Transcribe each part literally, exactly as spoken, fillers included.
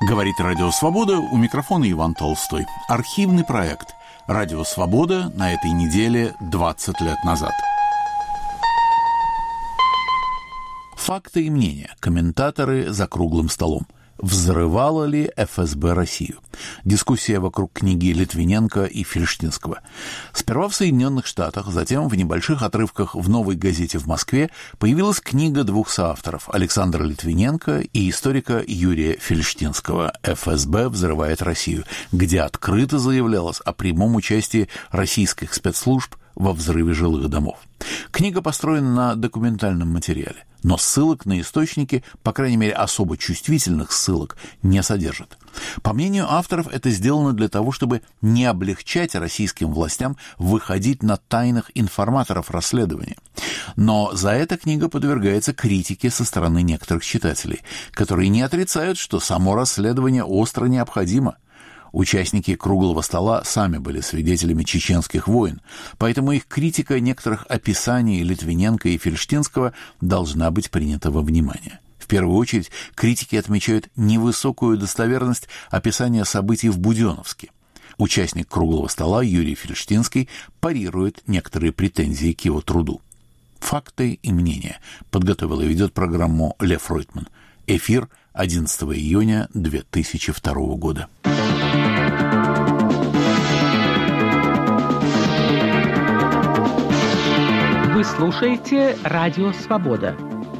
Говорит Радио Свобода, у микрофона Иван Толстой. Архивный проект Радио Свобода на этой неделе двадцать лет назад. Факты и мнения. Комментаторы за круглым столом. Взрывала ли эф эс бэ Россию? Дискуссия вокруг книги Литвиненко и Фельштинского. Сперва в Соединенных Штатах, затем в небольших отрывках в «Новой газете» в Москве появилась книга двух соавторов – Александра Литвиненко и историка Юрия Фельштинского «эф эс бэ взрывает Россию», где открыто заявлялось о прямом участии российских спецслужб во взрыве жилых домов. Книга построена на документальном материале, но ссылок на источники, по крайней мере особо чувствительных ссылок, не содержит. По мнению авторов, это сделано для того, чтобы не облегчать российским властям выходить на тайных информаторов расследования. Но за это книга подвергается критике со стороны некоторых читателей, которые не отрицают, что само расследование остро необходимо. Участники круглого стола сами были свидетелями чеченских войн, поэтому их критика некоторых описаний Литвиненко и Фельштинского должна быть принята во внимание. В первую очередь, критики отмечают невысокую достоверность описания событий в Буденновске. Участник круглого стола Юрий Фельштинский парирует некоторые претензии к его труду. Факты и мнения. Подготовил и ведет программу Лев Ройтман. Эфир одиннадцатого июня две тысячи второго года. Вы слушаете Радио Свобода.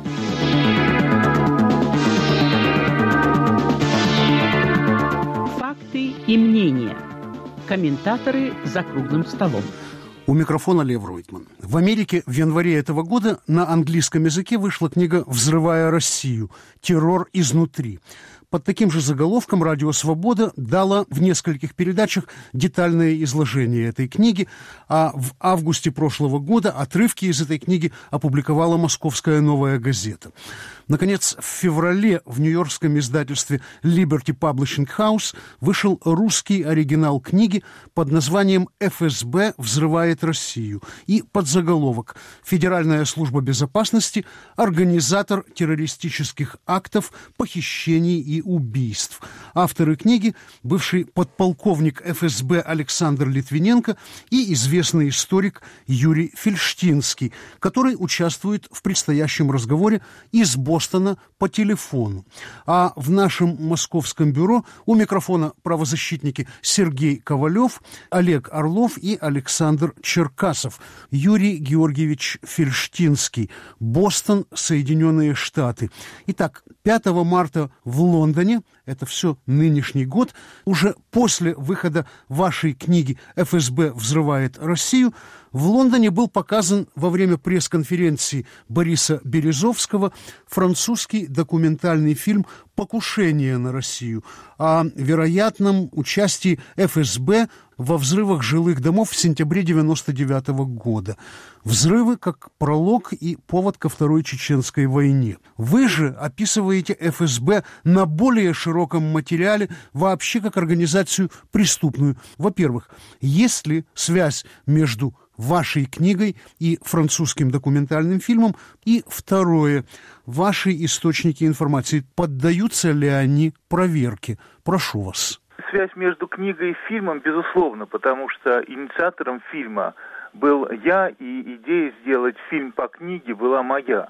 Факты и мнения. Комментаторы за круглым столом. У микрофона Лев Ройтман. В Америке в январе этого года на английском языке вышла книга «Взрывая Россию. Террор изнутри». Под таким же заголовком «Радио Свобода» дала в нескольких передачах детальное изложение этой книги, а в августе прошлого года отрывки из этой книги опубликовала «Московская новая газета». Наконец, в феврале в нью-йоркском издательстве Liberty Publishing House вышел русский оригинал книги под названием «эф эс бэ взрывает Россию» и подзаголовок «Федеральная служба безопасности, организатор террористических актов, похищений и убийств». Авторы книги – бывший подполковник эф эс бэ Александр Литвиненко и известный историк Юрий Фельштинский, который участвует в предстоящем разговоре из Бостона по телефону. А в нашем московском бюро у микрофона правозащитники Сергей Ковалев, Олег Орлов и Александр Черкасов. Юрий Георгиевич Фельштинский. Бостон, Соединенные Штаты. Итак, пятого марта в Лондоне, это все нынешний год, уже после выхода вашей книги «эф эс бэ взрывает Россию», в Лондоне был показан во время пресс-конференции Бориса Березовского французский документальный фильм «Покушение на Россию» о вероятном участии эф эс бэ во взрывах жилых домов в сентябре девяносто девятого года. Взрывы как пролог и повод ко Второй Чеченской войне. Вы же описываете эф эс бэ на более широком материале вообще как организацию преступную. Во-первых, есть ли связь между вашей книгой и французским документальным фильмом? И второе, ваши источники информации, поддаются ли они проверке? Прошу вас. Связь между книгой и фильмом, безусловно, потому что инициатором фильма был я, и идея сделать фильм по книге была моя.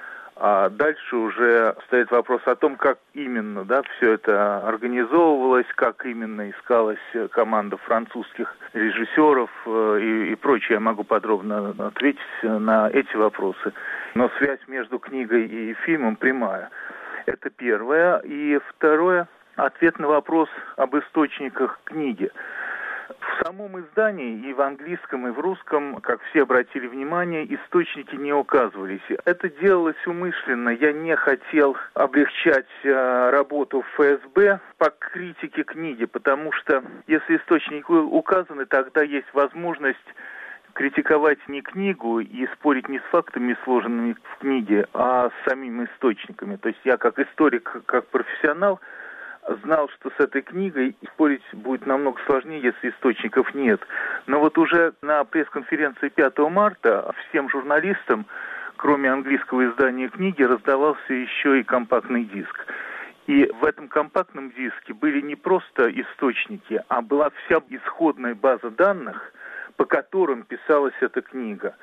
А дальше уже стоит вопрос о том, как именно, да, все это организовывалось, как именно искалась команда французских режиссеров и, и прочее. Я могу подробно ответить на эти вопросы. Но связь между книгой и фильмом прямая. Это первое. И второе, ответ на вопрос об источниках книги. В самом издании и в английском, и в русском, как все обратили внимание, источники не указывались. Это делалось умышленно. Я не хотел облегчать э, работу эф эс бэ по критике книги, потому что если источники указаны, тогда есть возможность критиковать не книгу и спорить не с фактами, сложенными в книге, а с самими источниками. То есть я как историк, как профессионал, знал, что с этой книгой спорить будет намного сложнее, если источников нет. Но вот уже на пресс-конференции пятого марта всем журналистам, кроме английского издания книги, раздавался еще и компактный диск. И в этом компактном диске были не просто источники, а была вся исходная база данных, по которым писалась эта книга.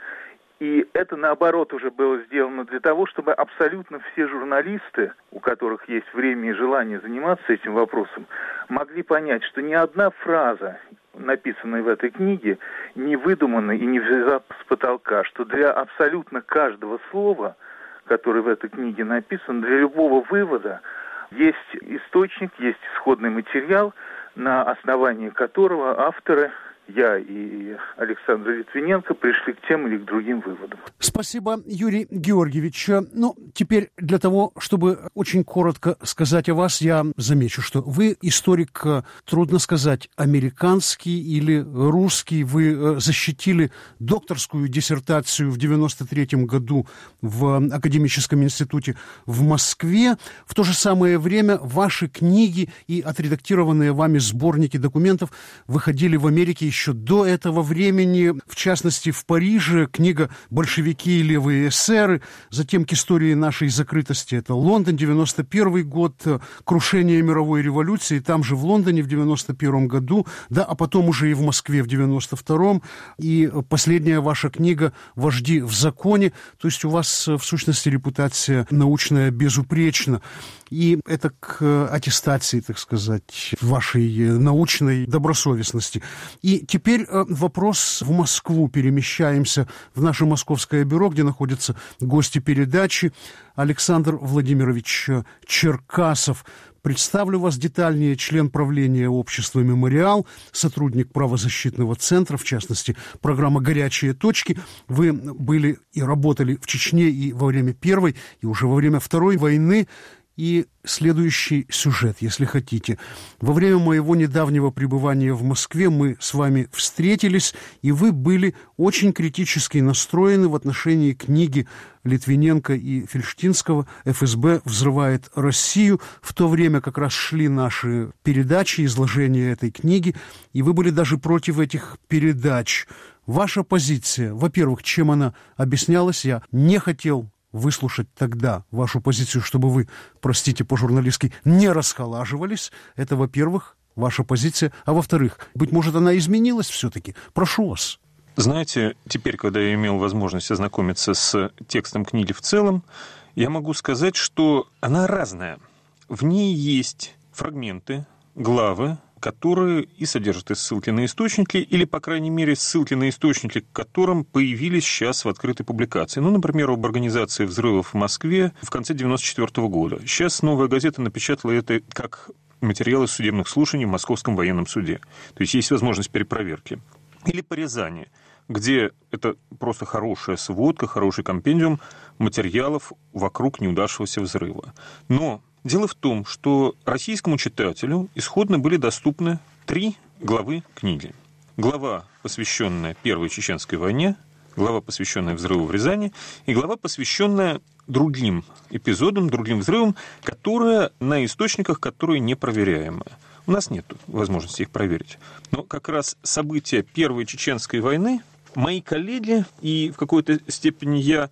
И это, наоборот, уже было сделано для того, чтобы абсолютно все журналисты, у которых есть время и желание заниматься этим вопросом, могли понять, что ни одна фраза, написанная в этой книге, не выдумана и не взята с потолка, что для абсолютно каждого слова, которое в этой книге написано, для любого вывода есть источник, есть исходный материал, на основании которого авторы, я и Александр Литвиненко, пришли к тем или к другим выводам. Спасибо, Юрий Георгиевич. Ну, теперь для того, чтобы очень коротко сказать о вас, я замечу, что вы историк, трудно сказать, американский или русский. Вы защитили докторскую диссертацию в девяносто третьем году в Академическом институте в Москве. В то же самое время ваши книги и отредактированные вами сборники документов выходили в Америке еще до этого времени, в частности, в Париже, книга «Большевики и левые эсеры», затем «К истории нашей закрытости» — это Лондон, девяносто первый год, «Крушение мировой революции», там же в Лондоне в девяносто первом году, да, а потом уже и в Москве в девяносто втором, и последняя ваша книга «Вожди в законе», то есть у вас, в сущности, репутация научная безупречна. И это к аттестации, так сказать, вашей научной добросовестности. И теперь вопрос в Москву. Перемещаемся в наше московское бюро, где находятся гости передачи. Александр Владимирович Черкасов. Представлю вас детальнее: член правления общества «Мемориал», сотрудник правозащитного центра, в частности, программа «Горячие точки». Вы были и работали в Чечне и во время Первой, и уже во время Второй войны. И следующий сюжет, если хотите. Во время моего недавнего пребывания в Москве мы с вами встретились, и вы были очень критически настроены в отношении книги Литвиненко и Фельштинского «эф эс бэ взрывает Россию». В то время как раз шли наши передачи, изложения этой книги, и вы были даже против этих передач. Ваша позиция, во-первых, чем она объяснялась, я не хотел выслушать тогда вашу позицию, чтобы вы, простите по-журналистски, не расхолаживались. Это, во-первых, ваша позиция. А во-вторых, быть может, она изменилась все-таки. Прошу вас. Знаете, теперь, когда я имел возможность ознакомиться с текстом книги в целом, я могу сказать, что она разная. В ней есть фрагменты, главы, которые и содержат и ссылки на источники, или, по крайней мере, ссылки на источники, к которым появились сейчас в открытой публикации. Ну, например, об организации взрывов в Москве в конце девяносто четвёртого года. Сейчас «Новая газета» напечатала это как материалы судебных слушаний в Московском военном суде. То есть есть возможность перепроверки. Или по Рязани, где это просто хорошая сводка, хороший компендиум материалов вокруг неудавшегося взрыва. Но дело в том, что российскому читателю исходно были доступны три главы книги. Глава, посвященная Первой Чеченской войне, глава, посвященная взрыву в Рязани, и глава, посвященная другим эпизодам, другим взрывам, которые на источниках, которые непроверяемы. У нас нет возможности их проверить. Но как раз события Первой Чеченской войны мои коллеги и в какой-то степени я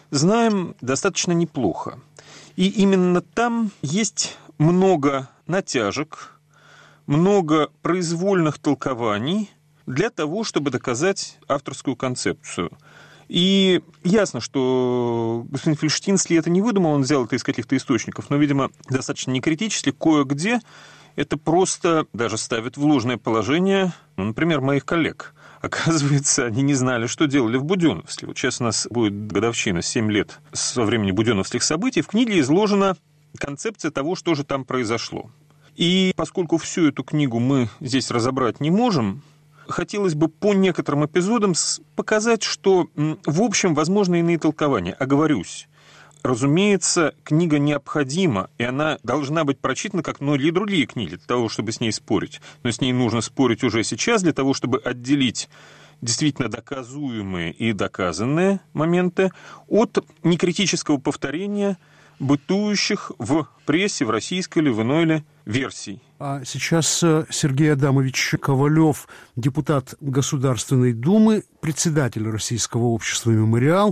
знаем достаточно неплохо. И именно там есть много натяжек, много произвольных толкований для того, чтобы доказать авторскую концепцию. И ясно, что господин Фельштинский это не выдумал, он взял это из каких-то источников, но, видимо, достаточно некритически, кое-где это просто даже ставит в ложное положение, ну, например, моих коллег. Оказывается, они не знали, что делали в Буденновске. Вот сейчас у нас будет годовщина, семь лет со времени буденновских событий. В книге изложена концепция того, что же там произошло. И поскольку всю эту книгу мы здесь разобрать не можем, хотелось бы по некоторым эпизодам показать, что, в общем, возможны иные толкования. Оговорюсь. Разумеется, книга необходима, и она должна быть прочитана, как многие другие книги, для того, чтобы с ней спорить. Но с ней нужно спорить уже сейчас, для того, чтобы отделить действительно доказуемые и доказанные моменты от некритического повторения бытующих в прессе, в российской или в иной ли версий. А сейчас Сергей Адамович Ковалев, депутат Государственной Думы, председатель Российского общества «Мемориал»,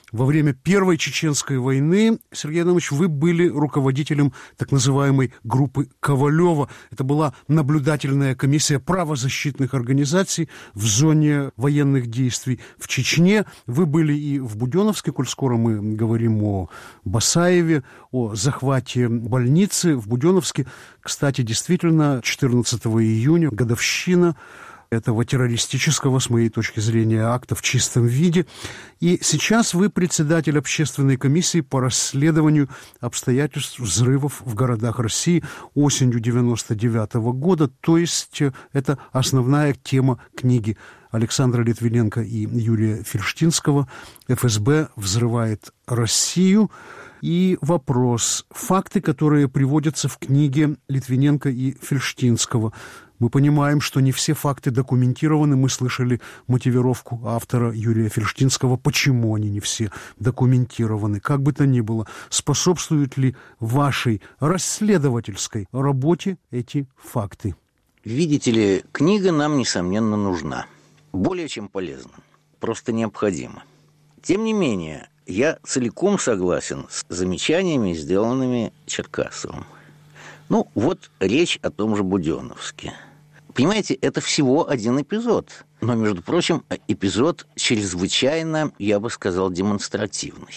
Во время Первой Чеченской войны, Сергей Адамович, вы были руководителем так называемой группы Ковалева. Это была наблюдательная комиссия правозащитных организаций в зоне военных действий в Чечне. Вы были и в Буденновске, коль скоро мы говорим о Басаеве, о захвате больницы в Буденновске. Кстати, действительно, четырнадцатого июня, годовщина этого террористического, с моей точки зрения, акта в чистом виде. И сейчас вы председатель общественной комиссии по расследованию обстоятельств взрывов в городах России осенью девяносто девятого года. То есть это основная тема книги Александра Литвиненко и Юрия Фельштинского «эф эс бэ взрывает Россию». И вопрос. Факты, которые приводятся в книге Литвиненко и Фельштинского. Мы понимаем, что не все факты документированы. Мы слышали мотивировку автора Юрия Фельштинского, почему они не все документированы. Как бы то ни было, способствуют ли вашей расследовательской работе эти факты? Видите ли, книга нам, несомненно, нужна. Более чем полезна. Просто необходима. Тем не менее, я целиком согласен с замечаниями, сделанными Черкасовым. Ну, вот речь о том же Буденновске. Понимаете, это всего один эпизод. Но, между прочим, эпизод чрезвычайно, я бы сказал, демонстративный.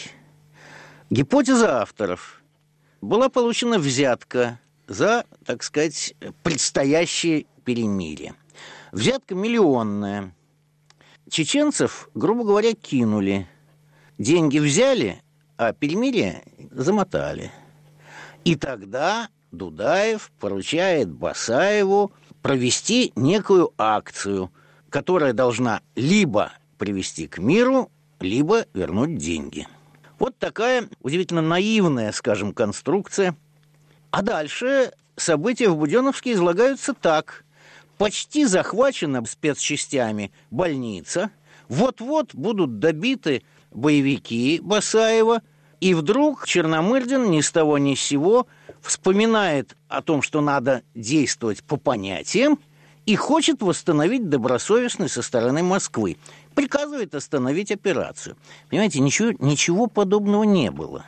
Гипотеза авторов. Была получена взятка за, так сказать, предстоящее перемирие. Взятка миллионная. Чеченцев, грубо говоря, кинули. Деньги взяли, а перемирие замотали. И тогда Дудаев поручает Басаеву провести некую акцию, которая должна либо привести к миру, либо вернуть деньги. Вот такая удивительно наивная, скажем, конструкция. А дальше события в Буденновске излагаются так. Почти захвачена спецчастями больница. Вот-вот будут добиты боевики Басаева. И вдруг Черномырдин ни с того ни с сего вспоминает о том, что надо действовать по понятиям, и хочет восстановить добросовестность со стороны Москвы. Приказывает остановить операцию. Понимаете, ничего, ничего подобного не было.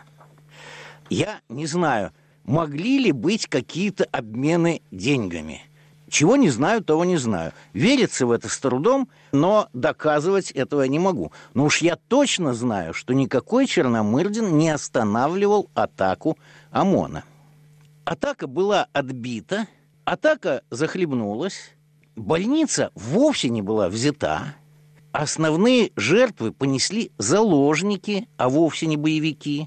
Я не знаю, могли ли быть какие-то обмены деньгами. Чего не знаю, того не знаю. Верится в это с трудом, но доказывать этого я не могу. Но уж я точно знаю, что никакой Черномырдин не останавливал атаку ОМОНа. Атака была отбита, атака захлебнулась, больница вовсе не была взята, основные жертвы понесли заложники, а вовсе не боевики.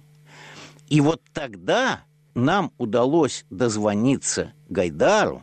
И вот тогда нам удалось дозвониться Гайдару.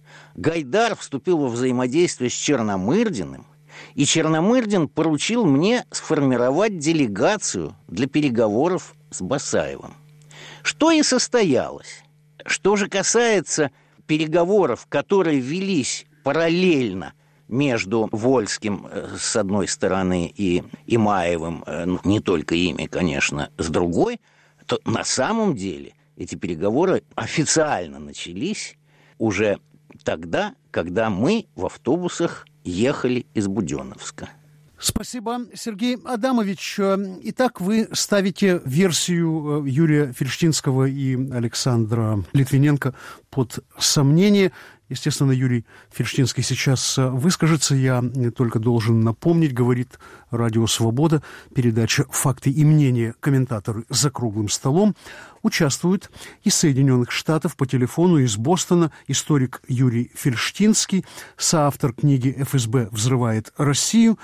Гайдар вступил во взаимодействие с Черномырдиным, и Черномырдин поручил мне сформировать делегацию для переговоров с Басаевым. Что и состоялось. Что же касается переговоров, которые велись параллельно между Вольским, с одной стороны, и Имаевым, ну, не только ими, конечно, с другой, то на самом деле эти переговоры официально начались уже тогда, когда мы в автобусах ехали из Буденновска. Спасибо, Сергей Адамович. Итак, вы ставите версию Юрия Фельштинского и Александра Литвиненко под сомнение. Естественно, Юрий Фельштинский сейчас выскажется. Я только должен напомнить, говорит Радио Свобода, передача «Факты и мнения. Комментаторы за круглым столом». Участвуют из Соединенных Штатов по телефону из Бостона историк Юрий Фельштинский, соавтор книги «эф эс бэ взрывает Россию».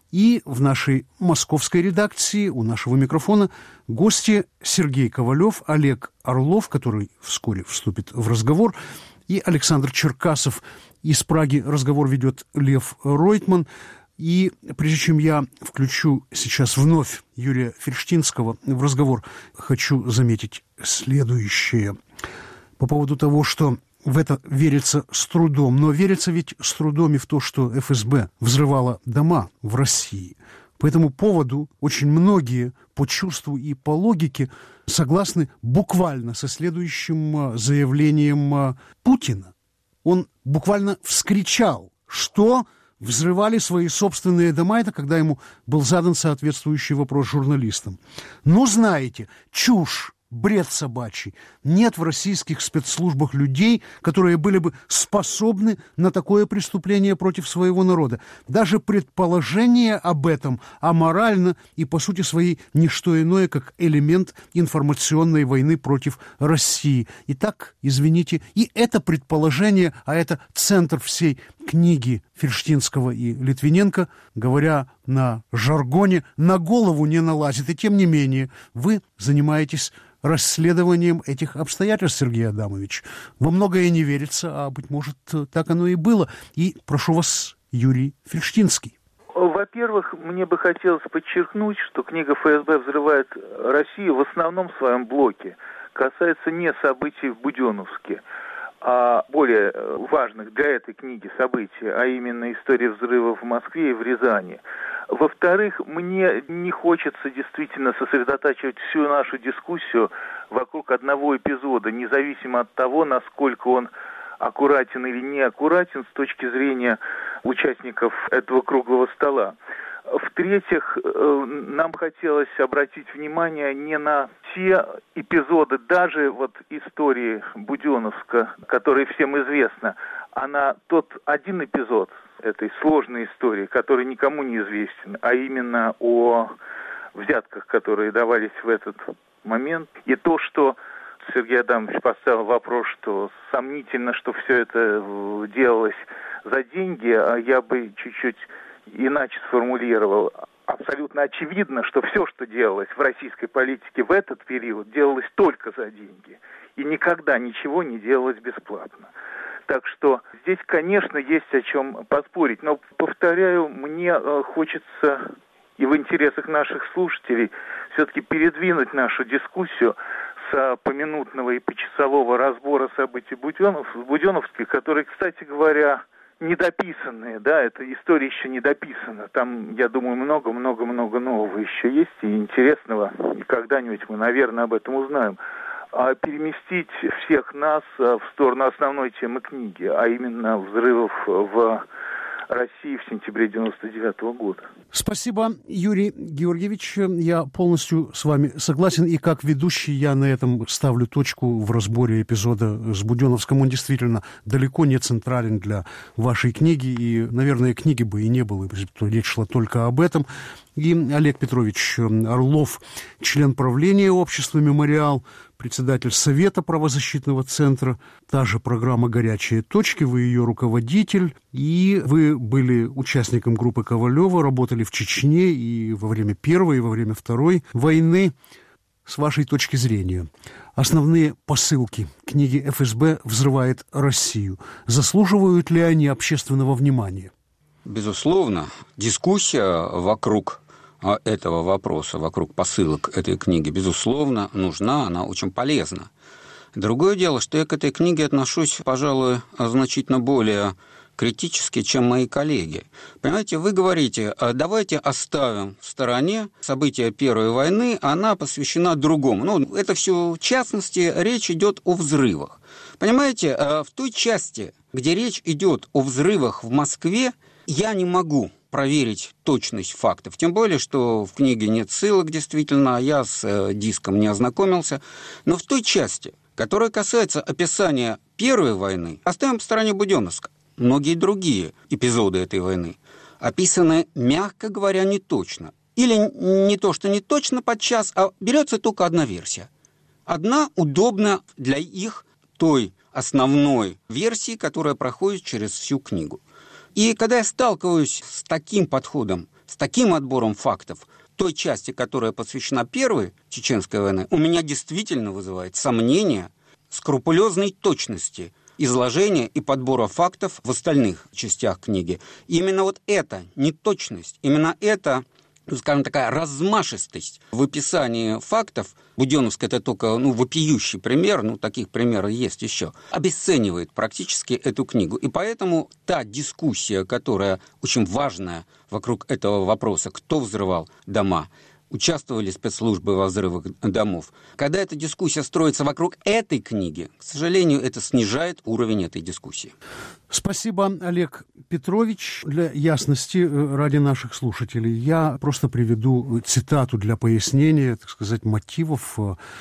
И в нашей московской редакции у нашего микрофона гости Сергей Ковалев, Олег Орлов, который вскоре вступит в разговор, и Александр Черкасов. Из Праги разговор ведет Лев Ройтман. И прежде чем я включу сейчас вновь Юрия Фельштинского в разговор, хочу заметить следующее. По поводу того, что в это верится с трудом. Но верится ведь с трудом и в то, что эф эс бэ взрывала дома в России. По этому поводу очень многие по чувству и по логике согласны буквально со следующим заявлением Путина. Он буквально вскричал, что взрывали свои собственные дома. Это когда ему был задан соответствующий вопрос журналистам. Ну, знаете, чушь. Бред собачий. Нет в российских спецслужбах людей, которые были бы способны на такое преступление против своего народа. Даже предположение об этом аморально и, по сути своей, не что иное, как элемент информационной войны против России. Итак, извините, и это предположение, а это центр всей книги Фельштинского и Литвиненко, говоря на жаргоне, на голову не налазит. И тем не менее, вы занимаетесь расследованием этих обстоятельств, Сергей Адамович. Во многое не верится, а, быть может, так оно и было. И прошу вас, Юрий Фельштинский. Во-первых, мне бы хотелось подчеркнуть, что книга ФСБ «Взрывает Россию» в основном в своем блоке касается не событий в Буденновске, а более важных для этой книги событий, а именно истории взрывов в Москве и в Рязани. Во-вторых, мне не хочется действительно сосредотачивать всю нашу дискуссию вокруг одного эпизода, независимо от того, насколько он аккуратен или не аккуратен с точки зрения участников этого круглого стола. В-третьих, нам хотелось обратить внимание не на те эпизоды, даже вот истории Буденновска, которые всем известны, а на тот один эпизод этой сложной истории, который никому не известен, а именно о взятках, которые давались в этот момент. И то, что Сергей Адамович поставил вопрос, что сомнительно, что все это делалось за деньги, а я бы чуть-чуть иначе сформулировал. Абсолютно очевидно, что все, что делалось в российской политике в этот период, делалось только за деньги. И никогда ничего не делалось бесплатно. Так что здесь, конечно, есть о чем поспорить. Но, повторяю, мне э, хочется и в интересах наших слушателей все-таки передвинуть нашу дискуссию с поминутного и почасового разбора событий Буденов, Буденновской, которые, кстати говоря, недописанные, да, эта история еще не дописана. Там, я думаю, много-много-много нового еще есть и интересного. И когда-нибудь мы, наверное, об этом узнаем. А переместить всех нас в сторону основной темы книги, а именно взрывов в России в сентябре девяносто девятого года. Спасибо, Юрий Георгиевич. Я полностью с вами согласен. И как ведущий я на этом ставлю точку в разборе эпизода с Буденновском. Он действительно далеко не централен для вашей книги. И, наверное, книги бы и не было, если бы речь шла только об этом. И Олег Петрович Орлов, член правления общества «Мемориал», председатель Совета правозащитного центра, та же программа «Горячие точки», вы ее руководитель, и вы были участником группы Ковалева, работали в Чечне и во время Первой, и во время Второй войны. С вашей точки зрения, основные посылки книги ФСБ «Взрывает Россию», заслуживают ли они общественного внимания? Безусловно, дискуссия вокруг этого вопроса, вокруг посылок этой книги, безусловно, нужна, она очень полезна. Другое дело, что я к этой книге отношусь, пожалуй, значительно более критически, чем мои коллеги. Понимаете, вы говорите, давайте оставим в стороне события Первой войны, она посвящена другому. Ну, это все, в частности, речь идет о взрывах. Понимаете, в той части, где речь идет о взрывах в Москве, я не могу проверить точность фактов. Тем более, что в книге нет ссылок, действительно, я с диском не ознакомился. Но в той части, которая касается описания Первой войны, оставим в стороне Буденновска. Многие другие эпизоды этой войны описаны, мягко говоря, не точно. Или не то, что не точно подчас, а берется только одна версия. Одна удобна для их той основной версии, которая проходит через всю книгу. И когда я сталкиваюсь с таким подходом, с таким отбором фактов, той части, которая посвящена Первой Чеченской войне, у меня действительно вызывает сомнение скрупулезной точности изложения и подбора фактов в остальных частях книги. И именно вот эта неточность, именно эта, скажем, такая размашистость в описании фактов, Буденновск — это только ну, вопиющий пример, ну, таких примеров есть еще, обесценивает практически эту книгу. И поэтому та дискуссия, которая очень важная вокруг этого вопроса, кто взрывал дома, участвовали спецслужбы во взрывах домов. Когда эта дискуссия строится вокруг этой книги, к сожалению, это снижает уровень этой дискуссии. Спасибо, Олег Петрович. Для ясности ради наших слушателей я просто приведу цитату для пояснения, так сказать, мотивов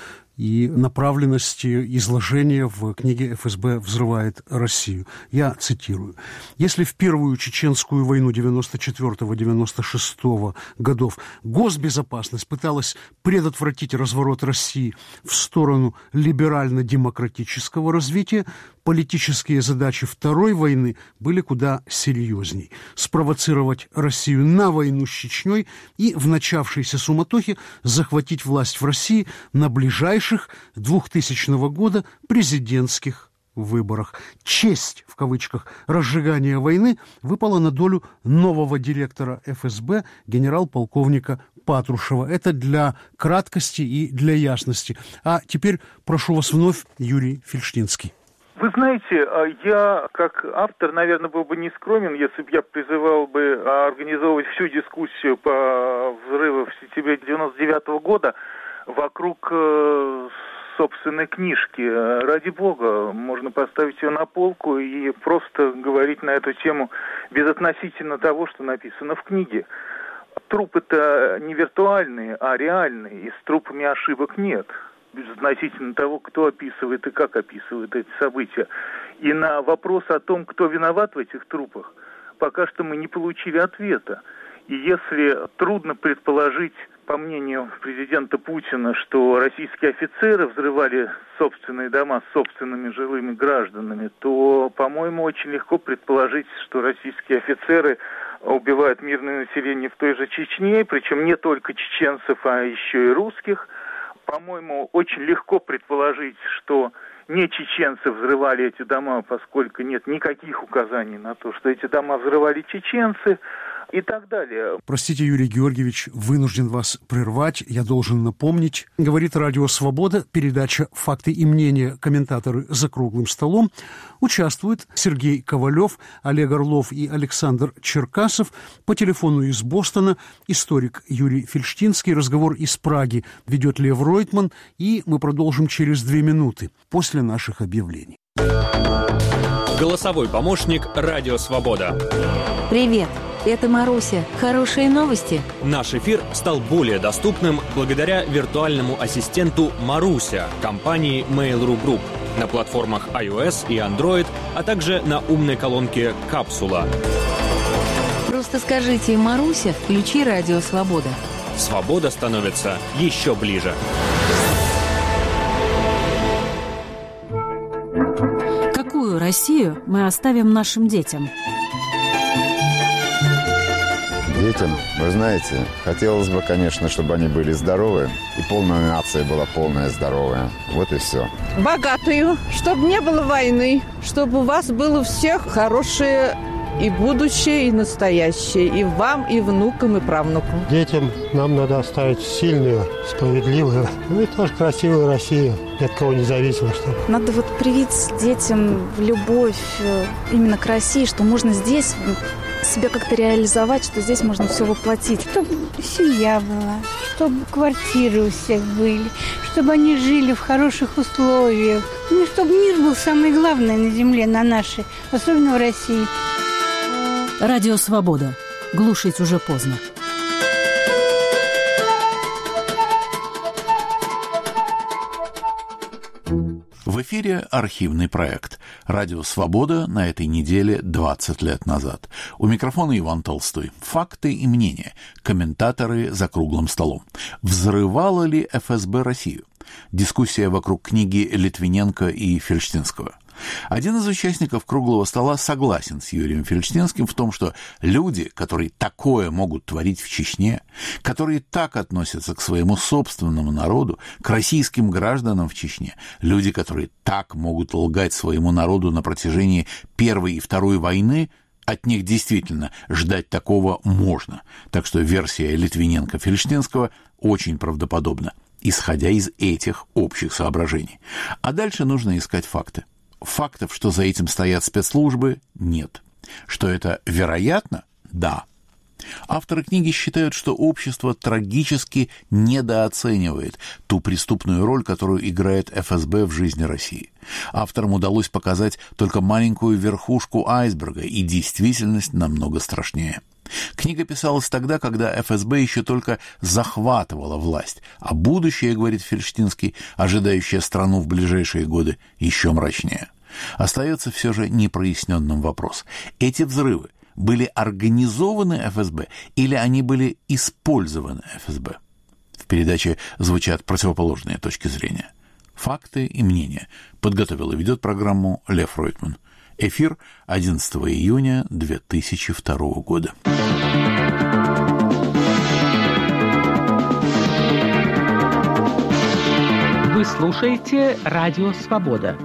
и направленности изложения в книге «эф эс бэ взрывает Россию». Я цитирую. «Если в Первую Чеченскую войну девяносто четвёртого — девяносто шестого годов госбезопасность пыталась предотвратить разворот России в сторону либерально-демократического развития, политические задачи Второй войны были куда серьезней. Спровоцировать Россию на войну с Чечней и в начавшейся суматохе захватить власть в России на ближайших двухтысячного года президентских выборах. Честь, в кавычках, разжигания войны выпала на долю нового директора эф эс бэ генерал-полковника Патрушева. Это для краткости и для ясности. А теперь прошу вас вновь, Юрий Фельштинский. Вы знаете, я как автор, наверное, был бы не скромен, если бы я призывал бы организовывать всю дискуссию по взрыву в сентябре девяносто девятого года вокруг собственной книжки. Ради бога, можно поставить ее на полку и просто говорить на эту тему безотносительно того, что написано в книге. Трупы-то не виртуальные, а реальные, и с трупами ошибок нет. Относительно того, кто описывает и как описывает эти события. И на вопрос о том, кто виноват в этих трупах, пока что мы не получили ответа. И если трудно предположить, по мнению президента Путина, что российские офицеры взрывали собственные дома с собственными жилыми гражданами, то, по-моему, очень легко предположить, что российские офицеры убивают мирное население в той же Чечне, причем не только чеченцев, а еще и русских. По-моему, очень легко предположить, что не чеченцы взрывали эти дома, поскольку нет никаких указаний на то, что эти дома взрывали чеченцы и так далее. Простите, Юрий Георгиевич, вынужден вас прервать. Я должен напомнить. Говорит Радио Свобода, передача «Факты и мнения. Комментаторы за круглым столом». Участвуют Сергей Ковалев, Олег Орлов и Александр Черкасов. По телефону из Бостона историк Юрий Фельштинский. Разговор из Праги ведет Лев Ройтман. И мы продолжим через две минуты после наших объявлений. Голосовой помощник «Радио Свобода». Привет, это Маруся. Хорошие новости? Наш эфир стал более доступным благодаря виртуальному ассистенту Маруся компании Mail.ru Group на платформах iOS и Android, а также на умной колонке «Капсула». Просто скажите «Маруся, включи Радио Свобода». Свобода становится еще ближе. Какую Россию мы оставим нашим детям? Детям, вы знаете, хотелось бы, конечно, чтобы они были здоровы, и полная нация была полная здоровая. Вот и все. Богатую, чтобы не было войны, чтобы у вас было у всех хорошее и будущее, и настоящее, и вам, и внукам, и правнукам. Детям нам надо оставить сильную, справедливую, ну и тоже красивую Россию, ни от кого не зависимо. Чтобы... Надо вот привить детям любовь именно к России, что можно здесь себя как-то реализовать, что здесь можно все воплотить. Чтобы семья была, чтобы квартиры у всех были, чтобы они жили в хороших условиях. Ну, чтобы мир был самое главное на земле, на нашей, особенно в России. Радио Свобода. Глушить уже поздно. В эфире архивный проект «Радио Свобода» на этой неделе двадцать лет назад. У микрофона Иван Толстой. Факты и мнения. Комментаторы за круглым столом. Взрывала ли эф эс бэ Россию? Дискуссия вокруг книги Литвиненко и Фельштинского. Один из участников круглого стола согласен с Юрием Фельштинским в том, что люди, которые такое могут творить в Чечне, которые так относятся к своему собственному народу, к российским гражданам в Чечне, люди, которые так могут лгать своему народу на протяжении Первой и Второй войны, от них действительно ждать такого можно. Так что версия Литвиненко-Фельштинского очень правдоподобна, исходя из этих общих соображений. А дальше нужно искать факты. Фактов, что за этим стоят спецслужбы, нет. Что это вероятно? Да. Авторы книги считают, что общество трагически недооценивает ту преступную роль, которую играет эф эс бэ в жизни России. Авторам удалось показать только маленькую верхушку айсберга, и действительность намного страшнее. Книга писалась тогда, когда эф эс бэ еще только захватывала власть, а будущее, говорит Фельштинский, ожидающее страну в ближайшие годы, еще мрачнее. Остается все же непроясненным вопрос. Эти взрывы были организованы эф эс бэ или они были использованы эф эс бэ? В передаче звучат противоположные точки зрения. Факты и мнения. Подготовил и ведет программу Лев Ройтман. Эфир одиннадцатого июня две тысячи второго года. Вы слушаете «Радио Свобода».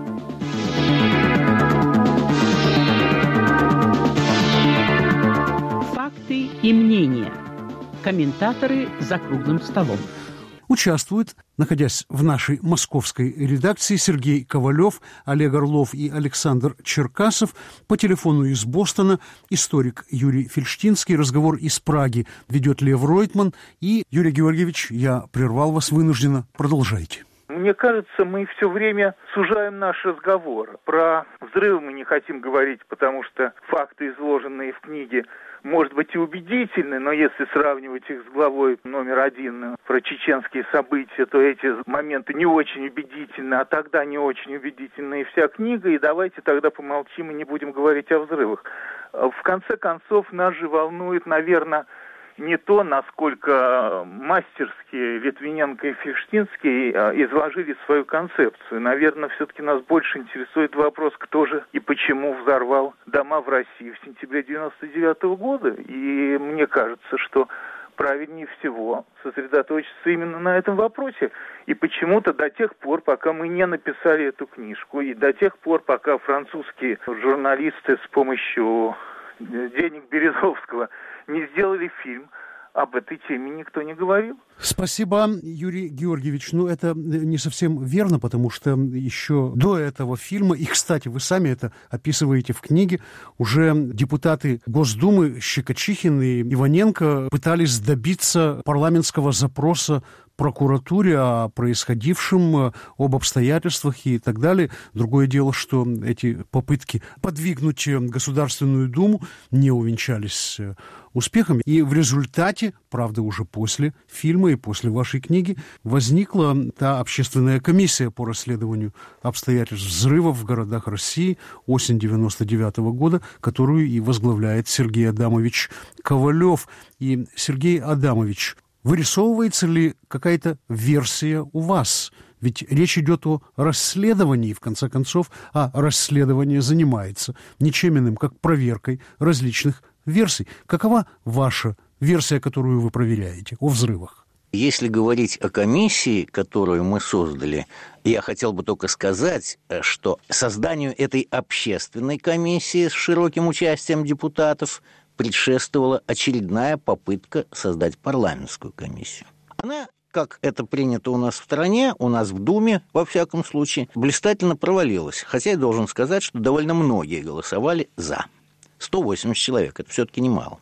Факты и мнения. Комментаторы за круглым столом. Участвуют, находясь в нашей московской редакции, Сергей Ковалев, Олег Орлов и Александр Черкасов. По телефону из Бостона историк Юрий Фельштинский. Разговор из Праги ведет Лев Ройтман. И, Юрий Георгиевич, я прервал вас вынужденно. Продолжайте. Мне кажется, мы все время сужаем наш разговор. Про взрывы мы не хотим говорить, потому что факты, изложенные в книге, может быть и убедительны, но если сравнивать их с главой номер один про чеченские события, то эти моменты не очень убедительны, а тогда не очень убедительна и вся книга, и давайте тогда помолчим и не будем говорить о взрывах. В конце концов, нас же волнует, наверное, не то, насколько мастерски Литвиненко и Фельштинский изложили свою концепцию. Наверное, все-таки нас больше интересует вопрос, кто же и почему взорвал дома в России в сентябре девяносто девятого года. И мне кажется, что правильнее всего сосредоточиться именно на этом вопросе. И почему-то до тех пор, пока мы не написали эту книжку, и до тех пор, пока французские журналисты с помощью денег Березовского не сделали фильм, об этой теме никто не говорил. Спасибо, Юрий Георгиевич. Ну, это не совсем верно, потому что еще до этого фильма, и, кстати, вы сами это описываете в книге, уже депутаты Госдумы Щекочихин и Иваненко пытались добиться парламентского запроса прокуратуре о происходившем, об обстоятельствах и так далее. Другое дело, что эти попытки подвигнуть Государственную Думу не увенчались успехом. И в результате, правда, уже после фильма и после вашей книги, возникла та общественная комиссия по расследованию обстоятельств взрывов в городах России осень девяносто девятого года, которую и возглавляет Сергей Адамович Ковалев. И, Сергей Адамович, вырисовывается ли какая-то версия у вас? Ведь речь идет о расследовании, в конце концов, а расследование занимается ничем иным, как проверкой различных версий. Какова ваша версия, которую вы проверяете, о взрывах? Если говорить о комиссии, которую мы создали, я хотел бы только сказать, что созданию этой общественной комиссии с широким участием депутатов предшествовала очередная попытка создать парламентскую комиссию. Она, как это принято у нас в стране, у нас в Думе, во всяком случае, блистательно провалилась. Хотя я должен сказать, что довольно многие голосовали «за». сто восемьдесят человек, это все-таки немало.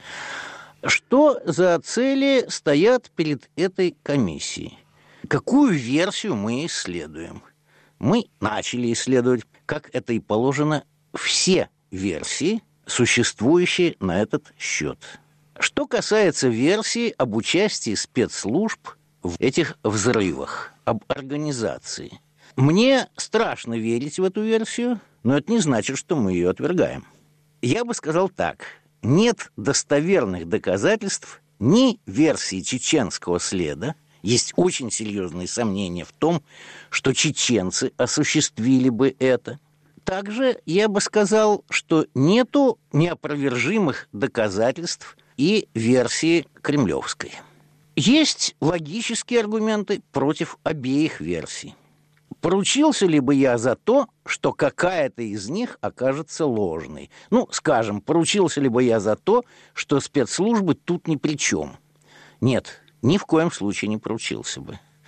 Что за цели стоят перед этой комиссией? Какую версию мы исследуем? Мы начали исследовать, как это и положено, все версии, существующие на этот счет. Что касается версии об участии спецслужб в этих взрывах, об организации, мне страшно верить в эту версию, но это не значит, что мы ее отвергаем. Я бы сказал так. Нет достоверных доказательств ни версии чеченского следа, есть очень серьезные сомнения в том, что чеченцы осуществили бы это. Также я бы сказал, что нету неопровержимых доказательств и версии кремлевской. Есть логические аргументы против обеих версий. Поручился ли бы я за то, что какая-то из них окажется ложной? Ну, скажем, поручился ли бы я за то, что спецслужбы тут ни при чем? Нет, ни в коем случае не поручился бы.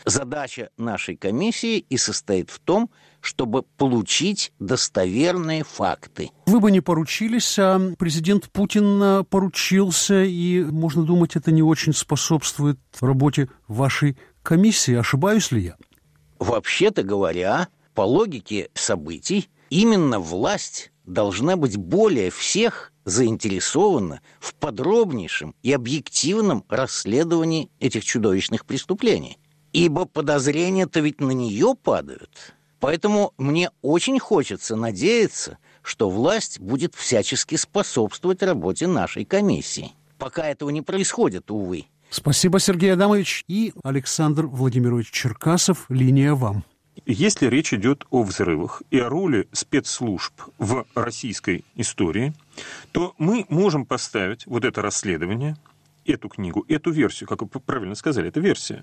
Задача нашей комиссии и состоит в том, чтобы получить достоверные факты. Вы бы не поручились, а президент Путин поручился, и, можно думать, это не очень способствует работе вашей комиссии. Ошибаюсь ли я? Вообще-то говоря, по логике событий, именно власть должна быть более всех заинтересована в подробнейшем и объективном расследовании этих чудовищных преступлений. Ибо подозрения-то ведь на нее падают. Поэтому мне очень хочется надеяться, что власть будет всячески способствовать работе нашей комиссии. Пока этого не происходит, увы. Спасибо, Сергей Адамович. И Александр Владимирович Черкасов, линия вам. Если речь идет о взрывах и о роли спецслужб в российской истории, то мы можем поставить вот это расследование, эту книгу, эту версию, как вы правильно сказали, это версия,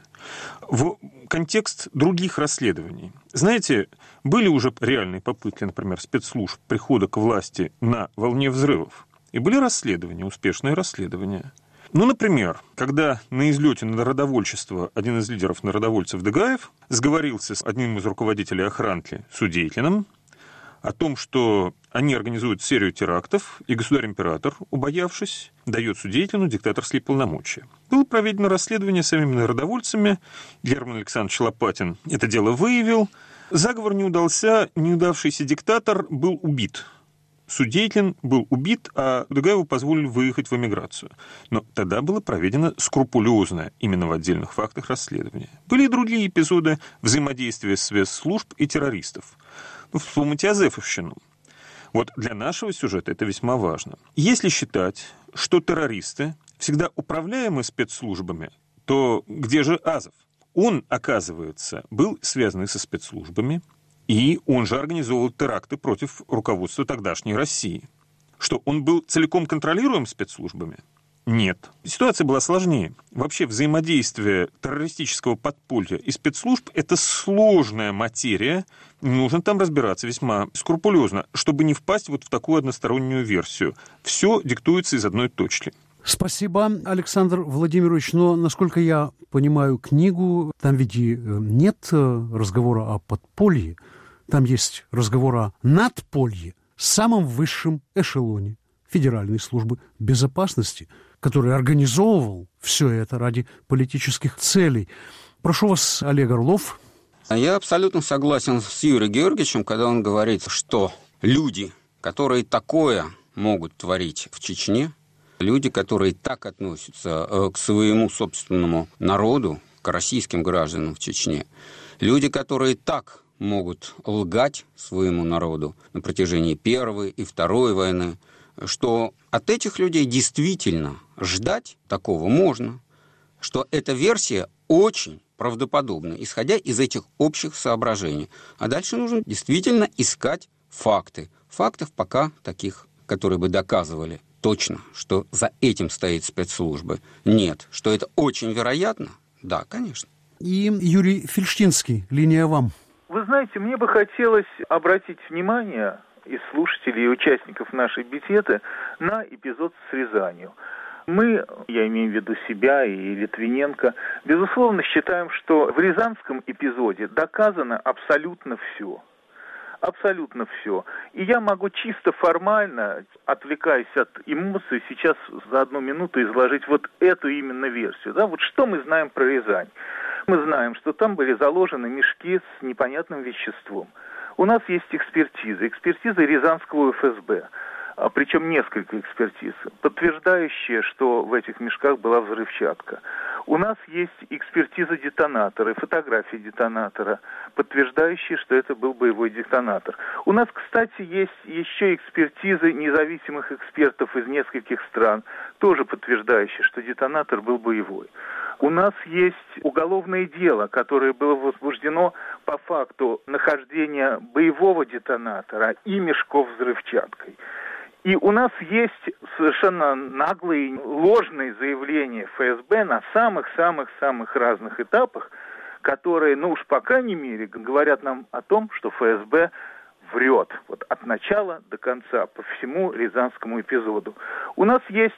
в контекст других расследований. Знаете, были уже реальные попытки, например, спецслужб прихода к власти на волне взрывов, и были расследования, успешные расследования. Ну, например, когда на излете на народовольчество один из лидеров народовольцев Дегаев сговорился с одним из руководителей охранки Судейкиным о том, что они организуют серию терактов, и государь-император, убоявшись, дает Судейкину диктаторские полномочия. Было проведено расследование самими народовольцами, Герман Александрович Лопатин это дело выявил. Заговор не удался, неудавшийся диктатор был убит. Судейкин был убит, а Дегаеву позволили выехать в эмиграцию. Но тогда было проведено скрупулезное, именно в отдельных фактах, расследование. Были и другие эпизоды взаимодействия спецслужб и террористов. Вспомните Азефовщину. Вот для нашего сюжета это весьма важно. Если считать, что террористы всегда управляемы спецслужбами, то где же Азов? Он, оказывается, был связан со спецслужбами, и он же организовывал теракты против руководства тогдашней России. Что, он был целиком контролируем спецслужбами? Нет. Ситуация была сложнее. Вообще взаимодействие террористического подполья и спецслужб – это сложная материя. Нужно там разбираться весьма скрупулезно, чтобы не впасть вот в такую одностороннюю версию. Все диктуется из одной точки. Спасибо, Александр Владимирович. Но, насколько я понимаю книгу, там ведь и нет разговора о подполье. Там есть разговор о надполье, самом высшем эшелоне Федеральной службы безопасности, который организовывал все это ради политических целей. Прошу вас, Олег Орлов. Я абсолютно согласен с Юрием Георгиевичем, когда он говорит, что люди, которые такое могут творить в Чечне, люди, которые так относятся к своему собственному народу, к российским гражданам в Чечне, люди, которые так могут лгать своему народу на протяжении Первой и Второй войны, что от этих людей действительно ждать такого можно, что эта версия очень правдоподобна, исходя из этих общих соображений. А дальше нужно действительно искать факты. Фактов пока таких, которые бы доказывали точно, что за этим стоит спецслужбы, нет. Что это очень вероятно? Да, конечно. И Юрий Фельштинский, линия вам. Вы знаете, мне бы хотелось обратить внимание и слушателей, и участников нашей беседы на эпизод с Рязанью. Мы, я имею в виду себя и Литвиненко, безусловно считаем, что в рязанском эпизоде доказано абсолютно все. Абсолютно все. И я могу чисто формально, отвлекаясь от эмоций, сейчас за одну минуту изложить вот эту именно версию. Да? Вот что мы знаем про Рязань? Мы знаем, что там были заложены мешки с непонятным веществом. У нас есть экспертиза, экспертиза Рязанского эф эс бэ, причем несколько экспертиз, подтверждающие, что в этих мешках была взрывчатка. У нас есть экспертиза детонатора, фотографии детонатора, подтверждающие, что это был боевой детонатор. У нас, кстати, есть еще экспертизы независимых экспертов из нескольких стран, тоже подтверждающие, что детонатор был боевой. У нас есть уголовное дело, которое было возбуждено по факту нахождения боевого детонатора и мешков с взрывчаткой. И у нас есть совершенно наглые, ложные заявления эф эс бэ на самых-самых-самых разных этапах, которые, ну уж по крайней мере, говорят нам о том, что эф эс бэ врет вот, от начала до конца по всему рязанскому эпизоду. У нас есть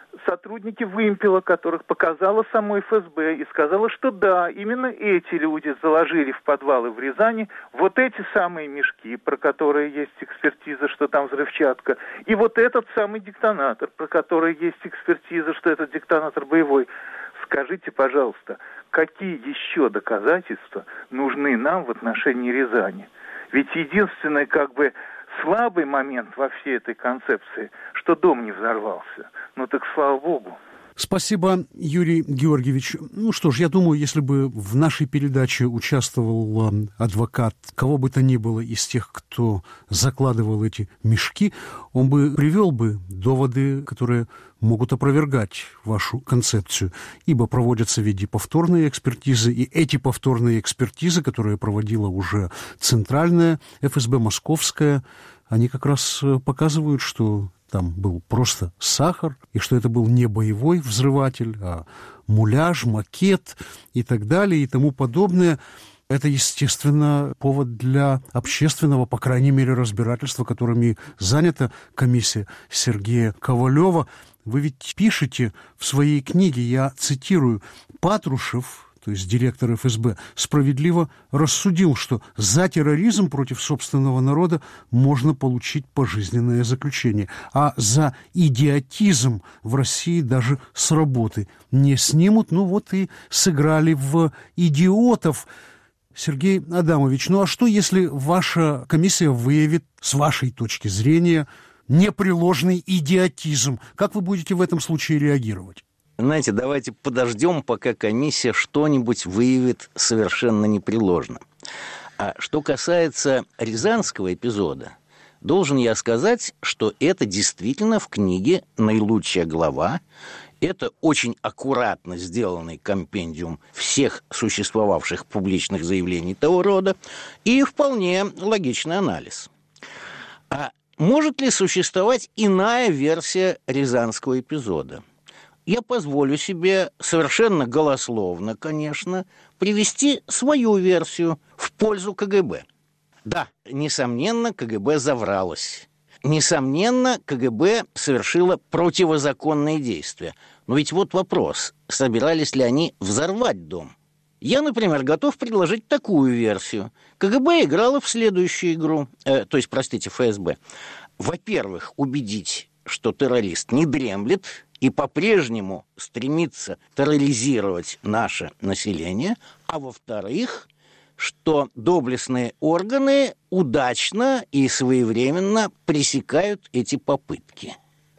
сотрудники вымпела, которых показала само эф эс бэ и сказала, что да, именно эти люди заложили в подвалы в Рязани вот эти самые мешки, про которые есть экспертиза, что там взрывчатка, и вот этот самый детонатор, про который есть экспертиза, что этот детонатор боевой. Скажите, пожалуйста, какие еще доказательства нужны нам в отношении Рязани? Ведь единственный, как бы, слабый момент во всей этой концепции, что дом не взорвался. Ну так слава богу. Спасибо, Юрий Георгиевич. Ну что ж, я думаю, если бы в нашей передаче участвовал адвокат, кого бы то ни было из тех, кто закладывал эти мешки, он бы привел бы доводы, которые могут опровергать вашу концепцию, ибо проводятся в виде повторные экспертизы, и эти повторные экспертизы, которые проводила уже центральная эф эс бэ московская, они как раз показывают, что там был просто сахар, и что это был не боевой взрыватель, а муляж, макет и так далее, и тому подобное. Это, естественно, повод для общественного, по крайней мере, разбирательства, которыми занята комиссия Сергея Ковалева. Вы ведь пишете в своей книге, я цитирую, «Патрушев, то есть директор эф эс бэ, справедливо рассудил, что за терроризм против собственного народа можно получить пожизненное заключение, а за идиотизм в России даже с работы не снимут». Ну вот и сыграли в идиотов. Сергей Адамович, ну а что, если ваша комиссия выявит, с вашей точки зрения, непреложный идиотизм? Как вы будете в этом случае реагировать? Знаете, давайте подождем, пока комиссия что-нибудь выявит совершенно непреложно. А что касается рязанского эпизода, должен я сказать, что это действительно в книге наилучшая глава. Это очень аккуратно сделанный компендиум всех существовавших публичных заявлений того рода и вполне логичный анализ. А может ли существовать иная версия рязанского эпизода? Я позволю себе совершенно голословно, конечно, привести свою версию в пользу ка гэ бэ. Да, несомненно, ка гэ бэ завралось. Несомненно, ка гэ бэ совершило противозаконные действия. Но ведь вот вопрос, собирались ли они взорвать дом? Я, например, готов предложить такую версию. ка гэ бэ играла в следующую игру, э, то есть, простите, эф эс бэ. Во-первых, убедить, что террорист не дремлет и по-прежнему стремится терроризировать наше население, а во-вторых, что доблестные органы удачно и своевременно пресекают эти попытки.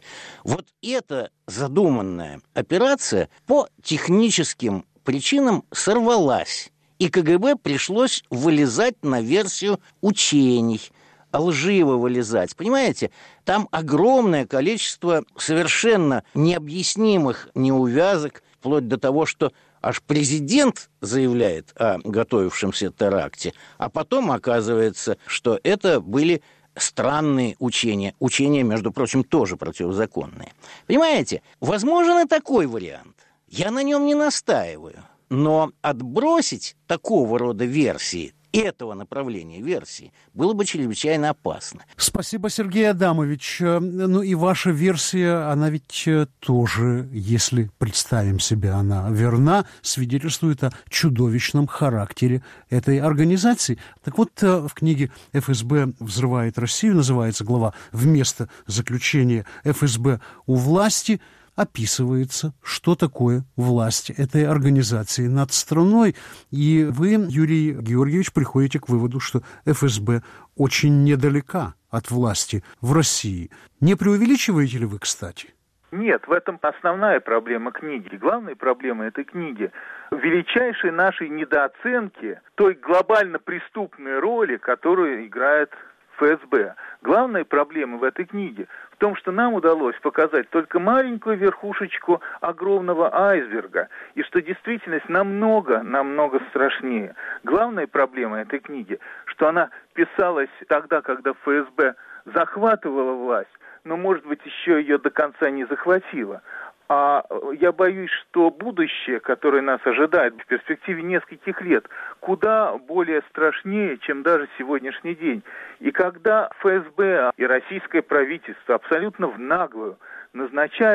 Вот эта задуманная операция по техническим причинам сорвалась, и ка гэ бэ пришлось вылезать на версию учений, лживо вылезать. Понимаете, там огромное количество совершенно необъяснимых неувязок, вплоть до того, что аж президент заявляет о готовившемся теракте, а потом оказывается, что это были странные учения. Учения, между прочим, тоже противозаконные. Понимаете, возможен и такой вариант. Я на нем не настаиваю. Но отбросить такого рода версии, этого направления версии, было бы чрезвычайно опасно. Спасибо, Сергей Адамович. Ну и ваша версия, она ведь тоже, если представим себе, она верна, свидетельствует о чудовищном характере этой организации. Так вот, в книге эф эс бэ взрывает Россию, называется глава «Вместо заключения эф эс бэ у власти», описывается, что такое власть этой организации над страной. И вы, Юрий Георгиевич, приходите к выводу, что эф эс бэ очень недалека от власти в России. Не преувеличиваете ли вы, кстати? Нет, в этом основная проблема книги. Главная проблема этой книги в величайшей нашей недооценке той глобально преступной роли, которую играет эф эс бэ. Главная проблема в этой книге в том, что нам удалось показать только маленькую верхушечку огромного айсберга, и что действительность намного, намного страшнее. Главная проблема этой книги, что она писалась тогда, когда эф эс бэ захватывала власть, но, может быть, еще ее до конца не захватила. А я боюсь, что будущее, которое нас ожидает в перспективе нескольких лет, куда более страшнее, чем даже сегодняшний день. И когда эф эс бэ и российское правительство абсолютно в наглую назначает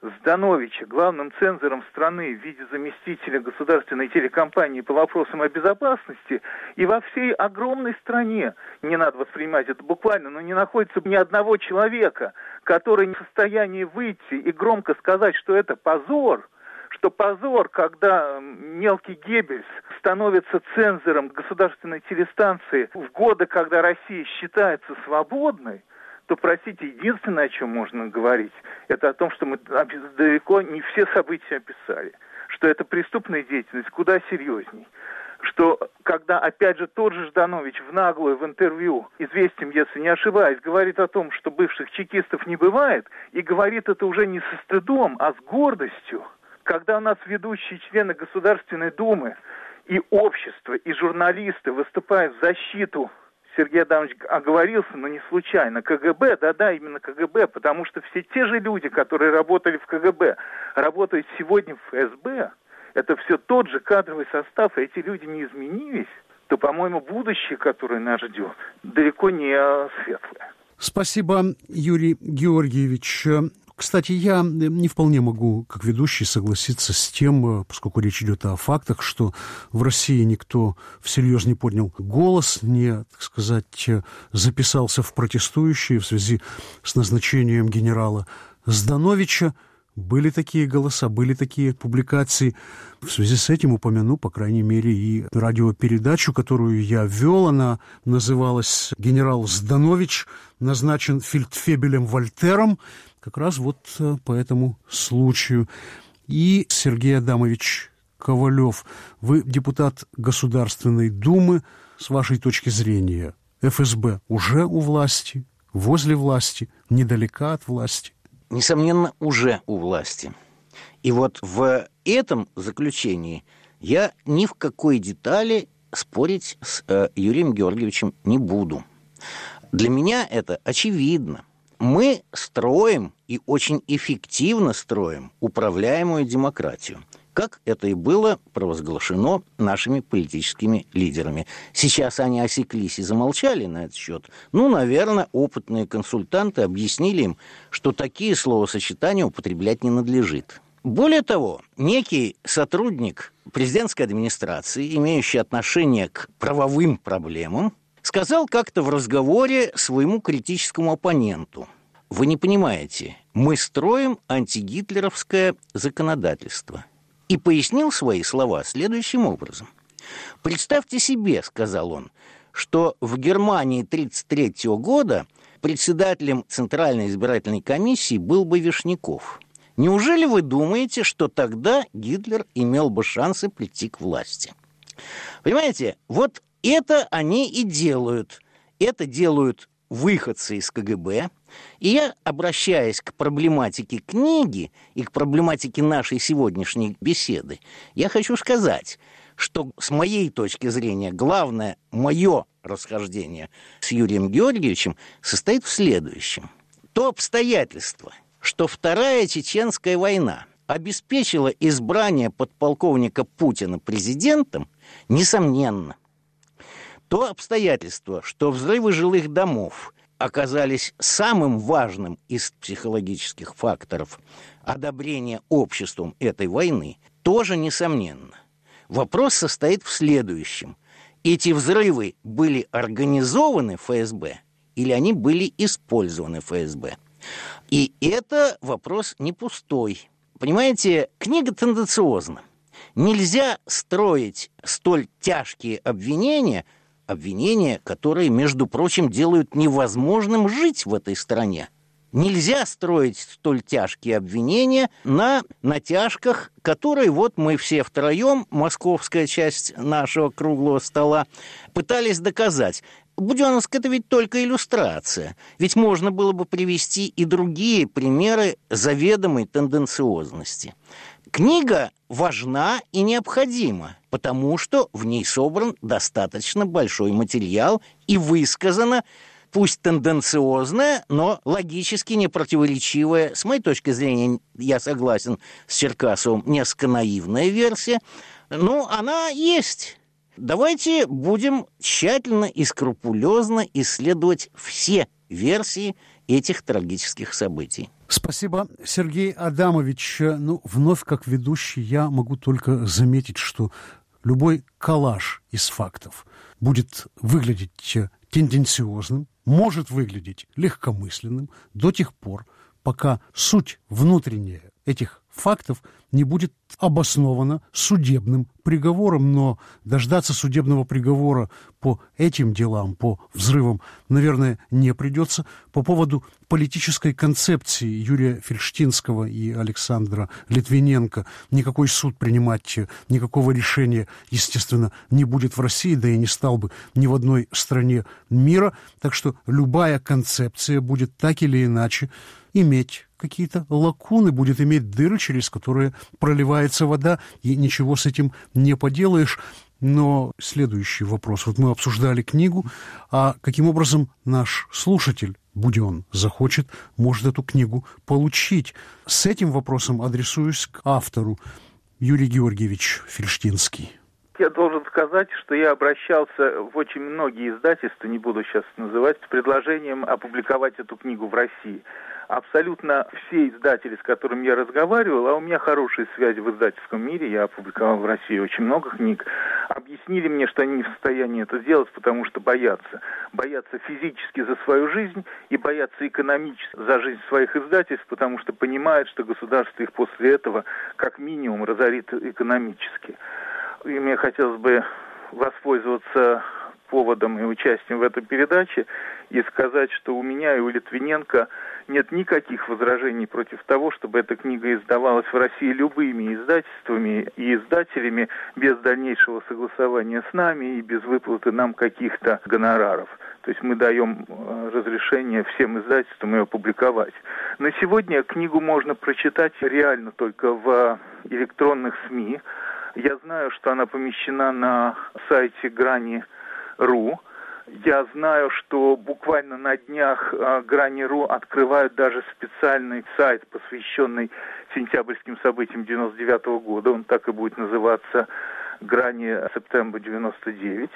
Здановича главным цензором страны в виде заместителя государственной телекомпании по вопросам о безопасности, и во всей огромной стране, не надо воспринимать это буквально, но не находится ни одного человека, который не в состоянии выйти и громко сказать, что это позор, что позор, когда мелкий Геббельс становится цензором государственной телестанции в годы, когда Россия считается свободной, то, простите, единственное, о чем можно говорить, это о том, что мы далеко не все события описали, что это преступная деятельность куда серьезней, что когда, опять же, тот же Жданович в наглую в интервью «Известиям», если не ошибаюсь, говорит о том, что бывших чекистов не бывает, и говорит это уже не со стыдом, а с гордостью, когда у нас ведущие члены Государственной Думы и общество, и журналисты выступают в защиту, Сергей Адамович оговорился, но не случайно, КГБ, да-да, именно КГБ, потому что все те же люди, которые работали в КГБ, работают сегодня в ФСБ, это все тот же кадровый состав, и эти люди не изменились, то, по-моему, будущее, которое нас ждет, далеко не светлое. Спасибо, Юрий Георгиевич. Кстати, я не вполне могу, как ведущий, согласиться с тем, поскольку речь идет о фактах, что в России никто всерьез не поднял голос, не, так сказать, записался в протестующие в связи с назначением генерала Здановича. Были такие голоса, были такие публикации. В связи с этим упомяну, по крайней мере, и радиопередачу, которую я вел. Она называлась «Генерал Зданович назначен фельдфебелем Вольтером». Как раз вот по этому случаю. И Сергей Адамович Ковалев, вы депутат Государственной Думы. С вашей точки зрения, ФСБ уже у власти, возле власти, недалека от власти? Несомненно, уже у власти. И вот в этом заключении я ни в какой детали спорить с э, Юрием Георгиевичем не буду. Для меня это очевидно. Мы строим и очень эффективно строим управляемую демократию, как это и было провозглашено нашими политическими лидерами. Сейчас они осеклись и замолчали на этот счет. Ну, наверное, опытные консультанты объяснили им, что такие словосочетания употреблять не надлежит. Более того, некий сотрудник президентской администрации, имеющий отношение к правовым проблемам, сказал как-то в разговоре своему критическому оппоненту: «Вы не понимаете, мы строим антигитлеровское законодательство». И пояснил свои слова следующим образом. «Представьте себе, — сказал он, — что в Германии тысяча девятьсот тридцать третьего года председателем Центральной избирательной комиссии был бы Вишняков. Неужели вы думаете, что тогда Гитлер имел бы шансы прийти к власти?» Понимаете, вот это они и делают. Это делают выходцы из КГБ. И я, обращаясь к проблематике книги и к проблематике нашей сегодняшней беседы, я хочу сказать, что с моей точки зрения главное мое расхождение с Юрием Георгиевичем состоит в следующем. То обстоятельство, что Вторая Чеченская война обеспечила избрание подполковника Путина президентом, несомненно. То обстоятельство, что взрывы жилых домов оказались самым важным из психологических факторов одобрения обществом этой войны, тоже несомненно. Вопрос состоит в следующем. Эти взрывы были организованы ФСБ или они были использованы ФСБ? И это вопрос не пустой. Понимаете, книга тенденциозна. Нельзя строить столь тяжкие обвинения, обвинения, которые, между прочим, делают невозможным жить в этой стране. Нельзя строить столь тяжкие обвинения на натяжках, которые вот мы все втроем, московская часть нашего круглого стола, пытались доказать. Буденовск — это ведь только иллюстрация. Ведь можно было бы привести и другие примеры заведомой тенденциозности. Книга важна и необходима, потому что в ней собран достаточно большой материал и высказано, пусть тенденциозная, но логически непротиворечивая, с моей точки зрения, я согласен с Черкасовым, несколько наивная версия, но она есть. Давайте будем тщательно и скрупулезно исследовать все версии этих трагических событий. Спасибо, Сергей Адамович. Ну, вновь как ведущий я могу только заметить, что любой коллаж из фактов будет выглядеть тенденциозным, может выглядеть легкомысленным до тех пор, пока суть внутренняя этих фактов не будет обоснована судебным приговором. Но дождаться судебного приговора по этим делам, по взрывам, наверное, не придется. По поводу политической концепции Юрия Фельштинского и Александра Литвиненко никакой суд принимать, никакого решения, естественно, не будет в России, да и не стал бы ни в одной стране мира. Так что любая концепция будет так или иначе иметь какие-то лакуны, будет иметь дыры, через которые проливается вода, и ничего с этим не поделаешь. Но следующий вопрос. Вот мы обсуждали книгу, а каким образом наш слушатель, будь он захочет, может эту книгу получить? С этим вопросом адресуюсь к автору. Юрий Георгиевич Фельштинский. Я должен сказать, что я обращался в очень многие издательства, не буду сейчас называть, с предложением опубликовать эту книгу в России. Абсолютно все издатели, с которыми я разговаривал, а у меня хорошие связи в издательском мире, я опубликовал в России очень много книг, объяснили мне, что они не в состоянии это сделать, потому что боятся. Боятся физически за свою жизнь и боятся экономически за жизнь своих издательств, потому что понимают, что государство их после этого как минимум разорит экономически. И мне хотелось бы воспользоваться поводом и участием в этой передаче и сказать, что у меня и у Литвиненко нет никаких возражений против того, чтобы эта книга издавалась в России любыми издательствами и издателями без дальнейшего согласования с нами и без выплаты нам каких-то гонораров. То есть мы даем разрешение всем издательствам ее публиковать. На сегодня книгу можно прочитать реально только в электронных СМИ. Я знаю, что она помещена на сайте Грани точка ру. Я знаю, что буквально на днях Грани точка ру открывают даже специальный сайт, посвященный сентябрьским событиям девяносто девятого года. Он так и будет называться «Грани Септембр девяносто девять».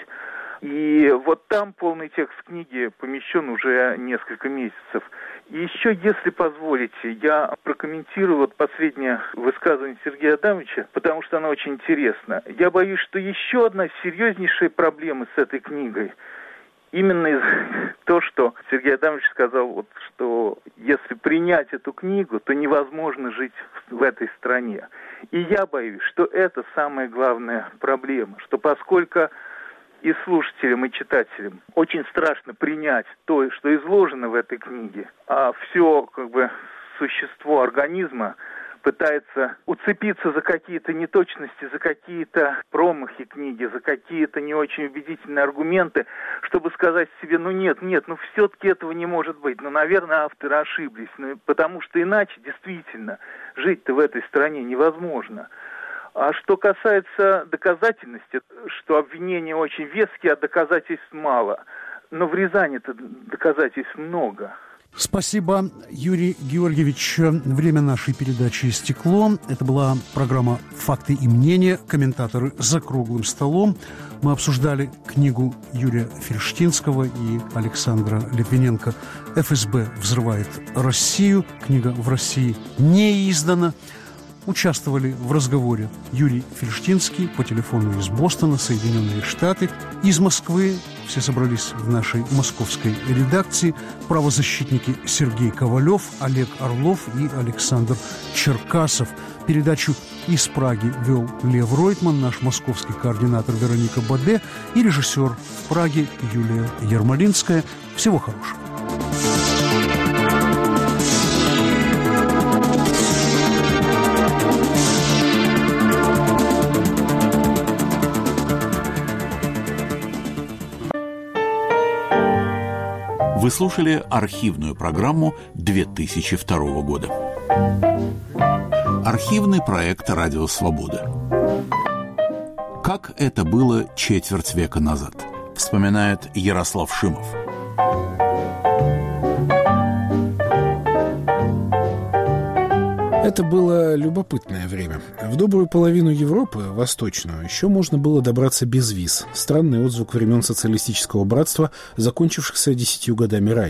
И вот там полный текст книги помещен уже несколько месяцев. И еще, если позволите, я прокомментирую вот последнее высказывание Сергея Адамовича, потому что оно очень интересно. Я боюсь, что еще одна серьезнейшая проблема с этой книгой именно из то, что Сергей Адамович сказал, вот, что если принять эту книгу, то невозможно жить в, в этой стране. И я боюсь, что это самая главная проблема, что поскольку и слушателям, и читателям очень страшно принять то, что изложено в этой книге, а все, как бы, существо организма пытается уцепиться за какие-то неточности, за какие-то промахи книги, за какие-то не очень убедительные аргументы, чтобы сказать себе, ну нет, нет, ну все-таки этого не может быть. Ну, наверное, авторы ошиблись, ну, потому что иначе действительно жить-то в этой стране невозможно. А что касается доказательности, что обвинения очень веские, а доказательств мало. Но в Рязани-то доказательств много. Спасибо, Юрий Георгиевич. Время нашей передачи истекло. Это была программа «Факты и мнения», комментаторы «За круглым столом». Мы обсуждали книгу Юрия Фельштинского и Александра Литвиненко «эф эс бэ взрывает Россию». Книга в России не издана. Участвовали в разговоре Юрий Фельштинский по телефону из Бостона, Соединенные Штаты. Из Москвы все собрались в нашей московской редакции. Правозащитники Сергей Ковалев, Олег Орлов и Александр Черкасов. Передачу из Праги вел Лев Ройтман, наш московский координатор Вероника Баде и режиссер в Праге Юлия Ермолинская. Всего хорошего. Вы слушали архивную программу две тысячи второго года. Архивный проект «Радио Свобода». Как это было четверть века назад, вспоминает Ярослав Шимов. Это было любопытное время. В добрую половину Европы, восточную, еще можно было добраться без виз. Странный отзвук времен социалистического братства, закончившихся десятью годами ранее.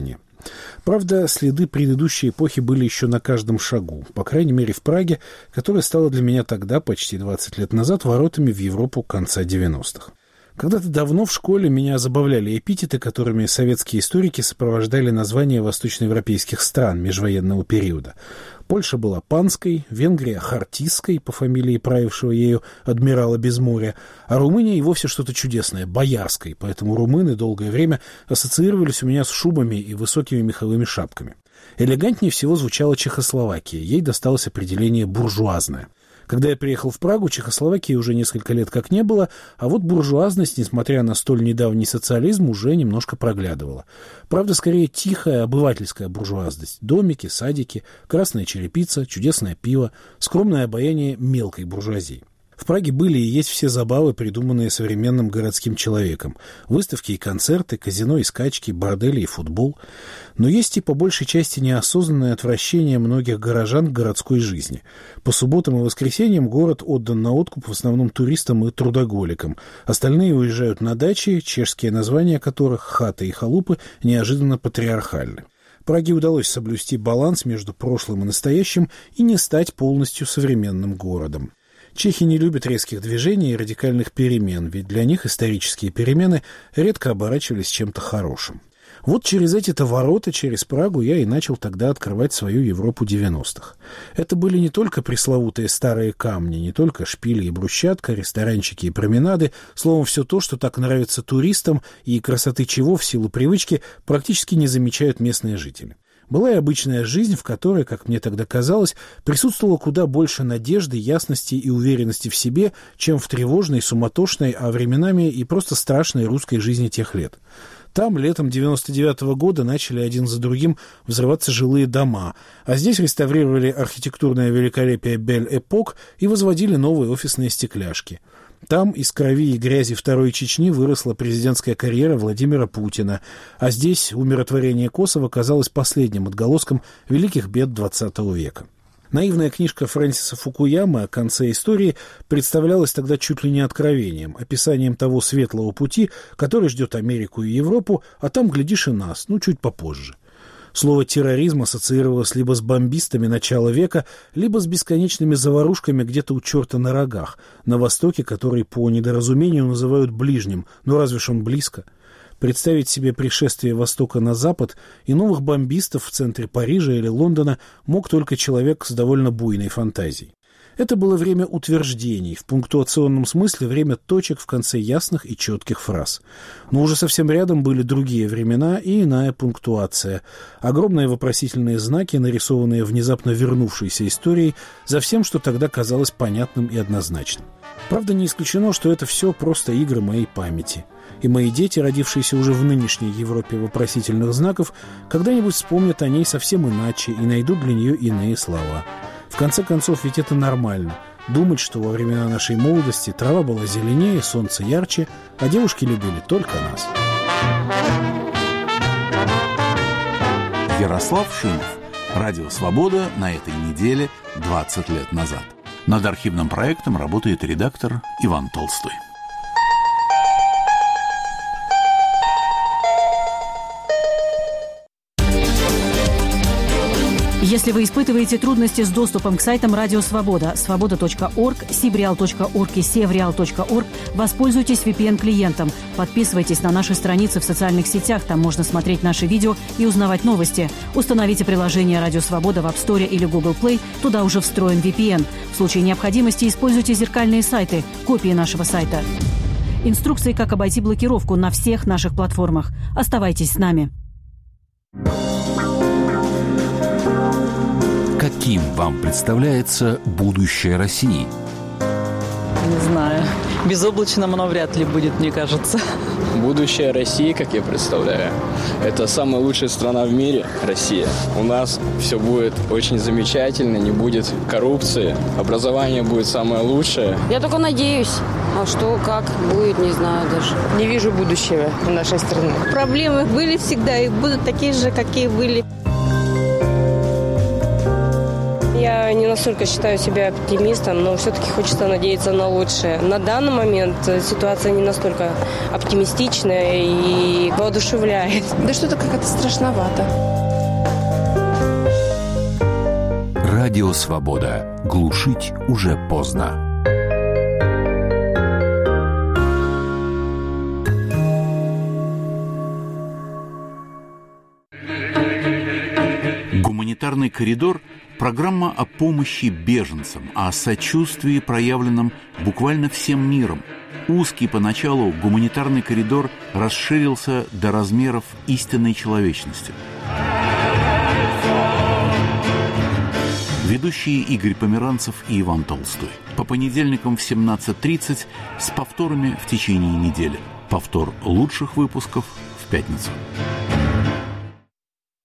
Правда, следы предыдущей эпохи были еще на каждом шагу, по крайней мере в Праге, которая стала для меня тогда, почти двадцать лет назад, воротами в Европу конца девяностых. Когда-то давно в школе меня забавляли эпитеты, которыми советские историки сопровождали названия восточноевропейских стран межвоенного периода. Польша была панской, Венгрия — хартистской, по фамилии правившего ею адмирала Безморья, а Румыния и вовсе что-то чудесное — боярской, поэтому румыны долгое время ассоциировались у меня с шубами и высокими меховыми шапками. Элегантнее всего звучала Чехословакия, ей досталось определение «буржуазная». Когда я приехал в Прагу, Чехословакии уже несколько лет как не было, а вот буржуазность, несмотря на столь недавний социализм, уже немножко проглядывала. Правда, скорее тихая обывательская буржуазность. Домики, садики, красная черепица, чудесное пиво, скромное обаяние мелкой буржуазии. В Праге были и есть все забавы, придуманные современным городским человеком. Выставки и концерты, казино и скачки, бордели и футбол. Но есть и по большей части неосознанное отвращение многих горожан к городской жизни. По субботам и воскресеньям город отдан на откуп в основном туристам и трудоголикам. Остальные уезжают на дачи, чешские названия которых, хаты и халупы, неожиданно патриархальны. Праге удалось соблюсти баланс между прошлым и настоящим и не стать полностью современным городом. Чехи не любят резких движений и радикальных перемен, ведь для них исторические перемены редко оборачивались чем-то хорошим. Вот через эти-то ворота, через Прагу, я и начал тогда открывать свою Европу девяностых. Это были не только пресловутые старые камни, не только шпили и брусчатка, ресторанчики и променады, словом, все то, что так нравится туристам и красоты чего в силу привычки практически не замечают местные жители. Была и обычная жизнь, в которой, как мне тогда казалось, присутствовало куда больше надежды, ясности и уверенности в себе, чем в тревожной, суматошной, а временами и просто страшной русской жизни тех лет. Там летом девяносто девятого года начали один за другим взрываться жилые дома, а здесь реставрировали архитектурное великолепие Бель-Эпок и возводили новые офисные стекляшки. Там из крови и грязи Второй Чечни выросла президентская карьера Владимира Путина, а здесь умиротворение Косово казалось последним отголоском великих бед двадцатого века. Наивная книжка Фрэнсиса Фукуямы о конце истории представлялась тогда чуть ли не откровением, описанием того светлого пути, который ждет Америку и Европу, а там, глядишь, и нас, ну, чуть попозже. Слово «терроризм» ассоциировалось либо с бомбистами начала века, либо с бесконечными заварушками где-то у черта на рогах, на востоке, который по недоразумению называют ближним, но разве ж он близко? Представить себе пришествие Востока на Запад и новых бомбистов в центре Парижа или Лондона мог только человек с довольно буйной фантазией. Это было время утверждений, в пунктуационном смысле время точек в конце ясных и четких фраз. Но уже совсем рядом были другие времена и иная пунктуация. Огромные вопросительные знаки, нарисованные внезапно вернувшейся историей, за всем, что тогда казалось понятным и однозначным. Правда, не исключено, что это все просто игры моей памяти. И мои дети, родившиеся уже в нынешней Европе вопросительных знаков, когда-нибудь вспомнят о ней совсем иначе и найдут для нее иные слова. В конце концов, ведь это нормально. Думать, что во времена нашей молодости трава была зеленее, солнце ярче, а девушки любили только нас. Ярослав Шимов. Радио «Свобода» на этой неделе двадцать лет назад. Над архивным проектом работает редактор Иван Толстой. Если вы испытываете трудности с доступом к сайтам Радио Свобода, свобода точка орг, сибреал точка орг и севреал точка орг, воспользуйтесь ви пи эн-клиентом. Подписывайтесь на наши страницы в социальных сетях, там можно смотреть наши видео и узнавать новости. Установите приложение Радио Свобода в App Store или Google Play, туда уже встроен ви пи эн. В случае необходимости используйте зеркальные сайты, копии нашего сайта. Инструкции, как обойти блокировку на всех наших платформах. Оставайтесь с нами. Каким вам представляется будущее России? Не знаю. Безоблачным оно вряд ли будет, мне кажется. Будущее России, как я представляю, это самая лучшая страна в мире, Россия. У нас все будет очень замечательно, не будет коррупции, образование будет самое лучшее. Я только надеюсь. А что, как будет, не знаю даже. Не вижу будущего в нашей стране. Проблемы были всегда и будут такие же, какие были. я не настолько считаю себя оптимистом, но все-таки хочется надеяться на лучшее. На данный момент ситуация не настолько оптимистичная и воодушевляет. Да что-то как-то страшновато. Радио «Свобода». Глушить уже поздно. «Гуманитарный коридор» – программа о помощи беженцам, о сочувствии, проявленном буквально всем миром. Узкий поначалу гуманитарный коридор расширился до размеров истинной человечности. Ведущие Игорь Померанцев и Иван Толстой. По понедельникам в семнадцать тридцать с повторами в течение недели. Повтор лучших выпусков в пятницу.